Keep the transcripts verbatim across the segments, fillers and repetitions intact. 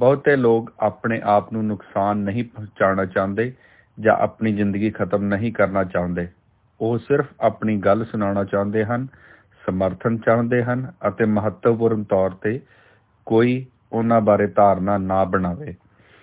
ਬਹੁਤੇ ਲੋਕ ਆਪਣੇ ਆਪ ਨੂੰ ਨੁਕਸਾਨ ਨਹੀਂ ਪਹੁੰਚਾਉਣਾ ਚਾਹੁੰਦੇ ਜਾਂ ਆਪਣੀ ਜ਼ਿੰਦਗੀ ਖਤਮ ਨਹੀਂ ਕਰਨਾ ਚਾਹੁੰਦੇ। ਉਹ ਸਿਰਫ ਆਪਣੀ ਗੱਲ ਸੁਣਾਉਣਾ ਚਾਹੁੰਦੇ ਹਨ, ਸਮਰਥਨ ਚਾਹੁੰਦੇ ਹਨ ਅਤੇ ਮਹੱਤਵਪੂਰਨ ਤੌਰ 'ਤੇ ਕੋਈ ਉਹਨਾਂ ਬਾਰੇ ਧਾਰਨਾ ਨਾ ਬਣਾਵੇ।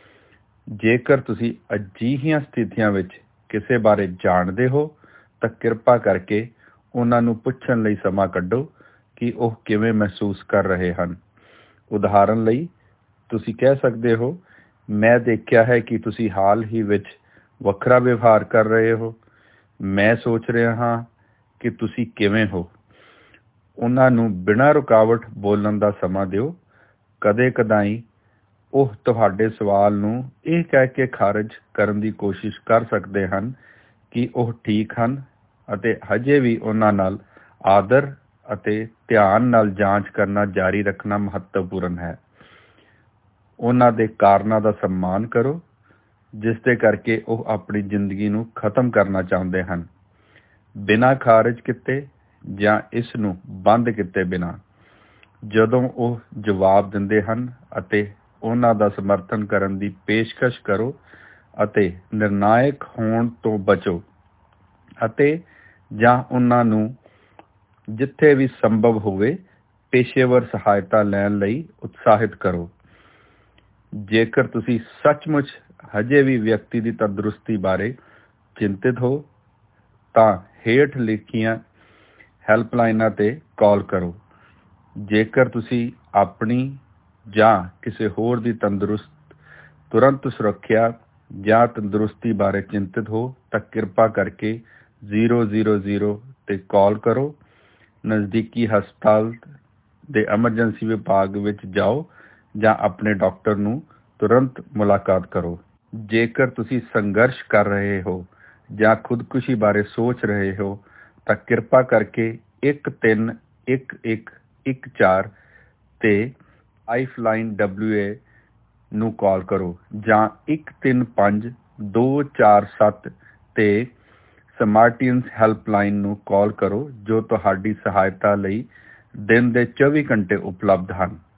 ਜੇਕਰ ਤੁਸੀਂ ਅਜਿਹੀਆਂ ਸਥਿਤੀਆਂ ਵਿੱਚ ਕਿਸੇ ਬਾਰੇ ਜਾਣਦੇ ਹੋ ਤਾਂ ਕਿਰਪਾ ਕਰਕੇ ਉਹਨਾਂ ਨੂੰ ਪੁੱਛਣ ਲਈ ਸਮਾਂ ਕੱਢੋ ਕਿ ਉਹ ਕਿਵੇਂ ਮਹਿਸੂਸ ਕਰ ਰਹੇ ਹਨ। ਉਦਾਹਰਨ ਲਈ, ਤੁਸੀਂ ਕਹਿ ਸਕਦੇ ਹੋ, ਮੈਂ ਦੇਖਿਆ ਹੈ ਕਿ ਤੁਸੀਂ ਹਾਲ ਹੀ ਵਿੱਚ ਵੱਖਰਾ ਵਿਵਹਾਰ ਕਰ ਰਹੇ ਹੋ। ਮੈਂ ਸੋਚ ਰਿਹਾ ਹਾਂ ਕਿ ਤੁਸੀਂ ਕਿਵੇਂ ਹੋ। ਉਹਨਾਂ ਨੂੰ ਬਿਨਾਂ ਰੁਕਾਵਟ ਬੋਲਣ ਦਾ ਸਮਾਂ ਦਿਓ। ਕਦੇ ਕਦਾਈ ਉਹ ਤੁਹਾਡੇ ਸਵਾਲ ਨੂੰ ਇਹ ਕਹਿ ਕੇ ਖਾਰਜ ਕਰਨ ਦੀ ਕੋਸ਼ਿਸ਼ ਕਰ ਸਕਦੇ ਹਨ ਕਿ ਉਹ ਠੀਕ ਹਨ ਅਤੇ ਹਜੇ ਵੀ ਉਹਨਾਂ ਨਾਲ ਆਦਰ ਅਤੇ ਧਿਆਨ ਨਾਲ ਜਾਂਚ ਕਰਨਾ ਜਾਰੀ ਰੱਖਣਾ ਮਹੱਤਵਪੂਰਨ ਹੈ। ਉਹਨਾਂ ਦੇ ਕਾਰਨਾਂ ਦਾ ਸਨਮਾਨ ਕਰੋ ਜਿਸ ਦੇ ਕਰਕੇ ਉਹ ਆਪਣੀ ਜ਼ਿੰਦਗੀ ਨੂੰ ਖਤਮ ਕਰਨਾ ਚਾਹੁੰਦੇ ਹਨ, ਬਿਨਾਂ ਖਾਰਜ ਕੀਤੇ ਜਾਂ ਇਸ ਨੂੰ ਬੰਦ ਕੀਤੇ ਬਿਨਾਂ। ਜਦੋਂ ਉਹ ਜਵਾਬ ਦਿੰਦੇ ਹਨ ਅਤੇ ਉਹਨਾਂ ਦਾ ਸਮਰਥਨ ਕਰਨ ਦੀ ਪੇਸ਼ਕਸ਼ ਕਰੋ ਅਤੇ ਨਿਰਣਾਇਕ ਹੋਣ ਤੋਂ ਬਚੋ ਅਤੇ ਜਾਂ ਉਹਨਾਂ ਨੂੰ ਜਿੱਥੇ ਵੀ ਸੰਭਵ ਹੋਵੇ ਪੇਸ਼ੇਵਰ ਸਹਾਇਤਾ ਲੈਣ ਲਈ ਉਤਸ਼ਾਹਿਤ ਕਰੋ। ਜੇਕਰ ਤੁਸੀਂ ਸੱਚਮੁੱਚ ਹਜੇ ਵੀ ਵਿਅਕਤੀ ਦੀ ਤੰਦਰੁਸਤੀ ਬਾਰੇ ਚਿੰਤਿਤ ਹੋ ਤਾਂ ਹੇਠ ਲਿਖੀਆਂ ਹੈਲਪਲਾਈਨਾਂ 'ਤੇ ਕਾਲ ਕਰੋ। ਜੇਕਰ ਤੁਸੀਂ ਆਪਣੀ ਜਾਂ ਕਿਸੇ ਹੋਰ ਦੀ ਤੰਦਰੁਸਤ ਤੁਰੰਤ ਸੁਰੱਖਿਆ ਜਾਂ ਤੰਦਰੁਸਤੀ ਬਾਰੇ ਚਿੰਤਿਤ ਹੋ ਤਾਂ ਕਿਰਪਾ ਕਰਕੇ ਜ਼ੀਰੋ ਜ਼ੀਰੋ ਜ਼ੀਰੋ 'ਤੇ ਕਾਲ ਕਰੋ। ਨਜ਼ਦੀਕੀ ਹਸਪਤਾਲ ਦੇ ਐਮਰਜੈਂਸੀ ਵਿਭਾਗ ਵਿੱਚ ਜਾਓ ਜਾਂ ਆਪਣੇ ਡਾਕਟਰ ਨੂੰ ਤੁਰੰਤ ਮੁਲਾਕਾਤ ਕਰੋ। ਜੇਕਰ ਤੁਸੀਂ ਸੰਘਰਸ਼ ਕਰ ਰਹੇ ਹੋ ਜਾਂ ਖੁਦਕੁਸ਼ੀ ਬਾਰੇ ਸੋਚ ਰਹੇ ਹੋ ਤਾਂ ਕਿਰਪਾ ਕਰਕੇ ਇੱਕ ਤਿੰਨ ਇੱਕ ਇੱਕ ਇੱਕ ਚਾਰ 'ਤੇ ਲਾਈਫਲਾਈਨ ਡਬਲਿਊ ਏ ਨੂੰ ਕਾਲ ਕਰੋ ਜਾਂ ਇੱਕ ਤਿੰਨ ਪੰਜ ਦੋ ਚਾਰ ਸੱਤ 'ਤੇ ਸਮਾਰਟੀਅਨਸ ਹੈਲਪਲਾਈਨ ਨੂੰ ਕਾਲ ਕਰੋ ਜੋ ਤੁਹਾਡੀ ਸਹਾਇਤਾ ਲਈ ਦਿਨ ਦੇ ਚੌਵੀ ਘੰਟੇ ਉਪਲਬਧ ਹਨ।